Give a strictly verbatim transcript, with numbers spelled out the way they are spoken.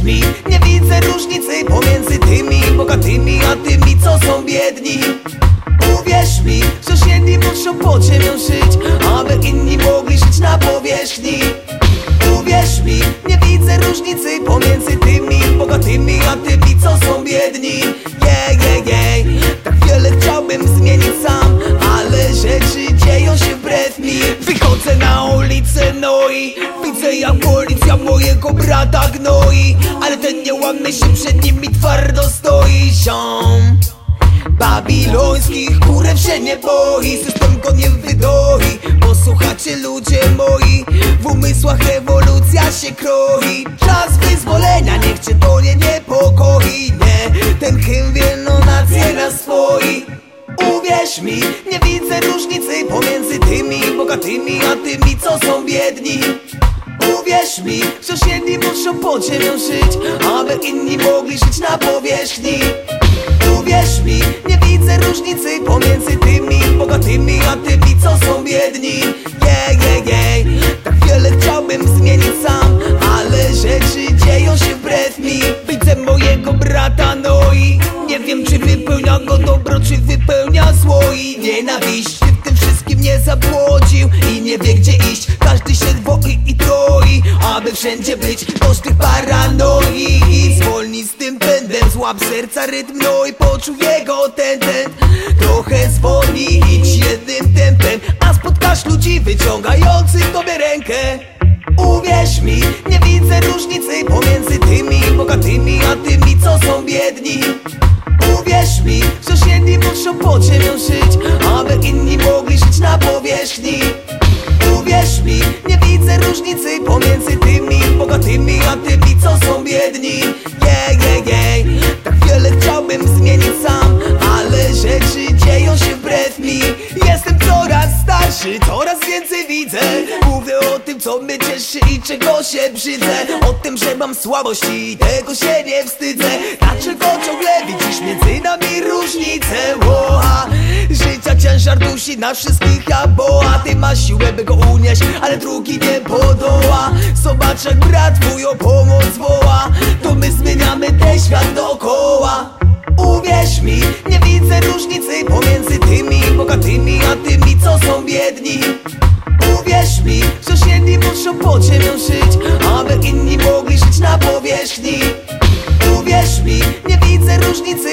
mi, nie widzę różnicy pomiędzy tymi bogatymi a tymi, co są biedni. Uwierz mi, że jedni muszą pod ziemią żyć, aby inni mogli żyć na powierzchni. Uwierz mi, nie widzę różnicy pomiędzy tymi bogatymi a tymi, co są biedni. Yeah, yeah, yeah. Tak wiele chciałbym zmienić sam, ale rzeczy dzieją się wbrew mi. Wychodzę na ulicę, no i widzę, jak policja mojego brata gnoi, ale ten nie łamie się, przed nimi twardo stoi. Ziom babilońskich kurew się nie boi, system go nie wydoi. Posłuchacie ludzie moi, w umysłach rewolucja się kroi. Czas wyzwolenia, niech cię to nie niepokoi. Nie, ten hymn wielną nację naswoi. Uwierz mi, nie widzę różnicy pomiędzy tymi bogatymi a tymi, co są biedni. Uwierz mi, że jedni muszą pod ziemią żyć, aby inni mogli żyć na powierzchni. Uwierz mi, nie widzę różnicy pomiędzy tymi bogatymi a tymi, co są biedni. Yeah, yeah, yeah. Tak wiele chciałbym zmienić sam, ale rzeczy dzieją się wbrew mi. Widzę mojego brata, no i nie wiem, czy wypełnia go dobro, czy wypełnia zło i nienawiść. Czy w tym wszystkim nie zabłodził i nie wie, gdzie iść. Każdy się dwoi i troi, aby wszędzie być koszty tych paranoi. I zwolnij z tym pędem, złap serca rytm, no i poczuj jego ten, ten. Trochę zwolnij, idź jednym tempem, a spotkasz ludzi wyciągających tobie rękę. Uwierz mi, nie widzę różnicy pomiędzy tymi bogatymi a tymi, co są biedni. Uwierz mi, że jedni muszą pod ziemią żyć, aby inni mogli żyć na powierzchni. Uwierz mi, nie widzę różnicy pomiędzy tymi bogatymi a tymi, co są biedni. Yeah, yeah, yeah. Tak wiele chciałbym zmienić sam, ale rzeczy dzieją się wbrew mi. Jestem coraz starszy, coraz więcej widzę. Mówię o tym, co mnie cieszy i czego się brzydzę. O tym, że mam słabość i tego się nie wstydzę. Dlaczego ciągle widzisz między nami różnicę? Łoha, życia ciężar dusi na wszystkich jak boa. Ty masz siłę, by go unieść, ale drugi nie podoła. Zobacz, jak brat twój o pomoc woła. To my zmieniamy ten świat dookoła. Uwierz mi, nie widzę różnicy pomiędzy tymi bogatymi a tymi, co są biedni. Uwierz mi, że jedni muszą pod ziemią żyć, aby inni mogli żyć na powierzchni. Uwierz mi, nie widzę różnicy